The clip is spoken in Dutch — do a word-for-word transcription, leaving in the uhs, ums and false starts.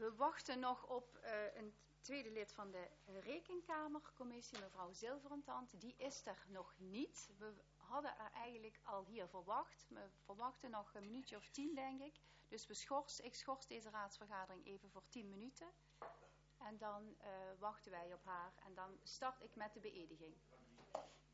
we wachten nog op uh, een tweede lid van de Rekenkamercommissie, mevrouw Zilverentand. Die is er nog niet. We hadden er eigenlijk al hier verwacht. We verwachten nog een minuutje of tien, denk ik. Dus we schors, ik schors deze raadsvergadering even voor tien minuten. En dan uh, wachten wij op haar. En dan start ik met de beëdiging.